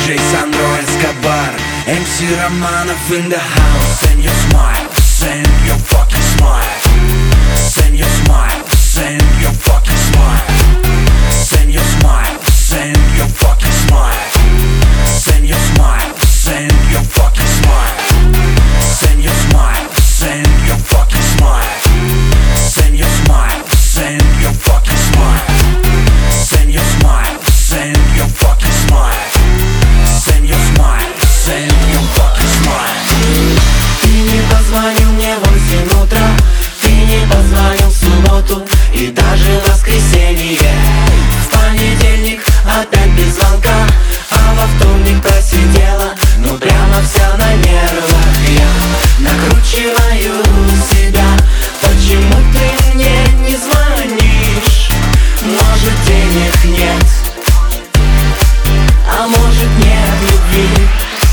диджей Сандро Эскобар, MC Романов in the house. Send your smile, send your fucking smile. Send your smile, send your fucking smile. Send your smile, send your fucking smile. Send your smile, send your fucking smile. Send your smile, send your fucking smile. Send your smile, send your fucking smile. Send your smile, send your fucking smile. Send your smile, send your fucking smile. Ты не позвонил мне в 8 утра, ты не позвонил в субботу и даже в воскресенье. В понедельник опять без звонка, а во вторник просидела, ну прямо вся на нервах. Я накручиваю себя, почему ты мне не звонишь? Может, денег нет, а может, нет любви.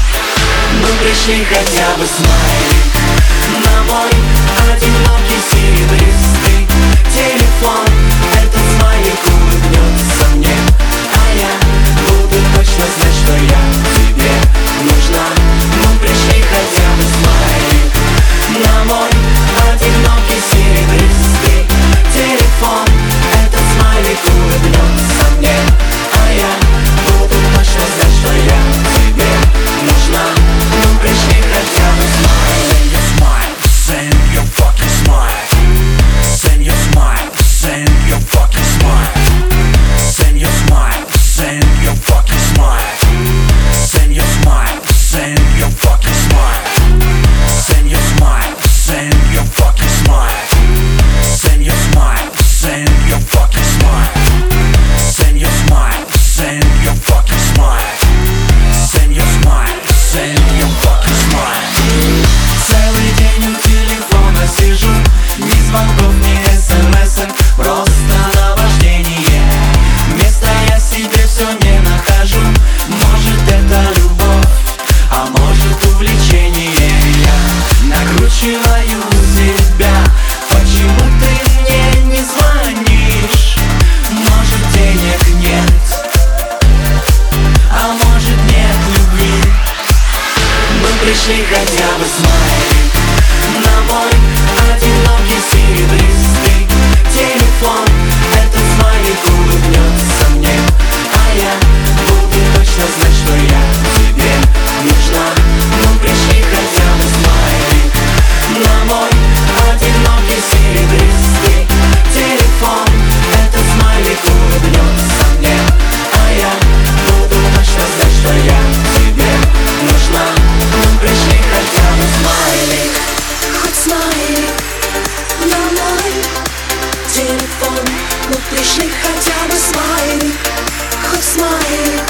Ну пришли хотя бы смайлик на мой одинокий серебристый телефон. Этот смайлик улыбнется мне, а я буду точно знать, что я тебе нужна. Ну пришли хотя бы смайлик на мой одинокий серебристый телефон. Этот смайлик улыбнется мне, а я буду точно знать, что я тебе нужна. Ну пришли хотя бы смайлик. Send your fucking smile. Send your smile, send your fucking smile. Send your smile, send your fucking smile. Send your smile, send your fucking smile. Send your smile, send your fucking smile. Send your smile, send your fucking smile. Send your smile, send your fucking smile. Send your smile, send your fucking smile. Целый день у телефона сижу, ни звонков, ни смс-ок, просто наваждение. Места я себе все не нахожу. Может, это любовь, а может, увлечение. Я накручиваю себя, почему ты мне не звонишь? Может, денег нет, а может, нет любви. Мы пришли хотя бы смайлик на мой одинокий серебристый телефон. Этот смайлик улыбнется мне, а я буду точно знать, что я тебе нужна. Мы пришли хотя бы смайлик на мой одинокий серебристый телефон. Этот смайлик улыбнется мне, а я буду точно знать, что я тебе нужна. Мы пришли хотя бы смайлик. Хоть смайлик на мой телефон. Мы пришли хотя бы смайлик. Хоть смайлик.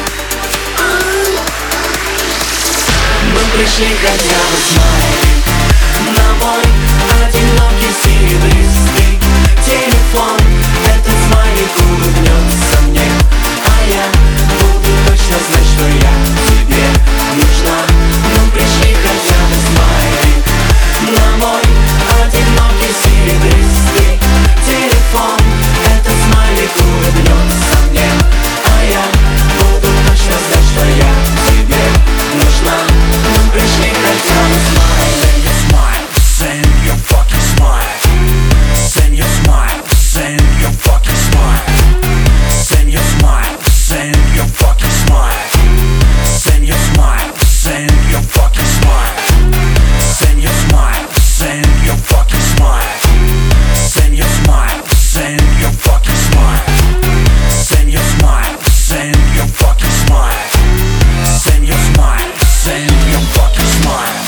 Мы пришли хотя бы смайлик на мой одинокий серебристый телефон. Этот смайлик улыбнется мне, а я буду точно знать, что я тебе нужна. Мы пришли хотя бы смайлик на мой одинокий серебристый телефон. Этот смайлик улыбнется мне, а я буду точно знать, что я тебе нужна. Мы пришли хотя бы смайлик. Send your fucking smile. Send your smile, send your fucking smile. Send your smile, send your fucking smile. Send your smile, send your fucking smile. Send your smile, send your fucking smile. Send your smile, send your fucking smile. Send your smile, send your fucking smile. Send your smile, send your fucking smile.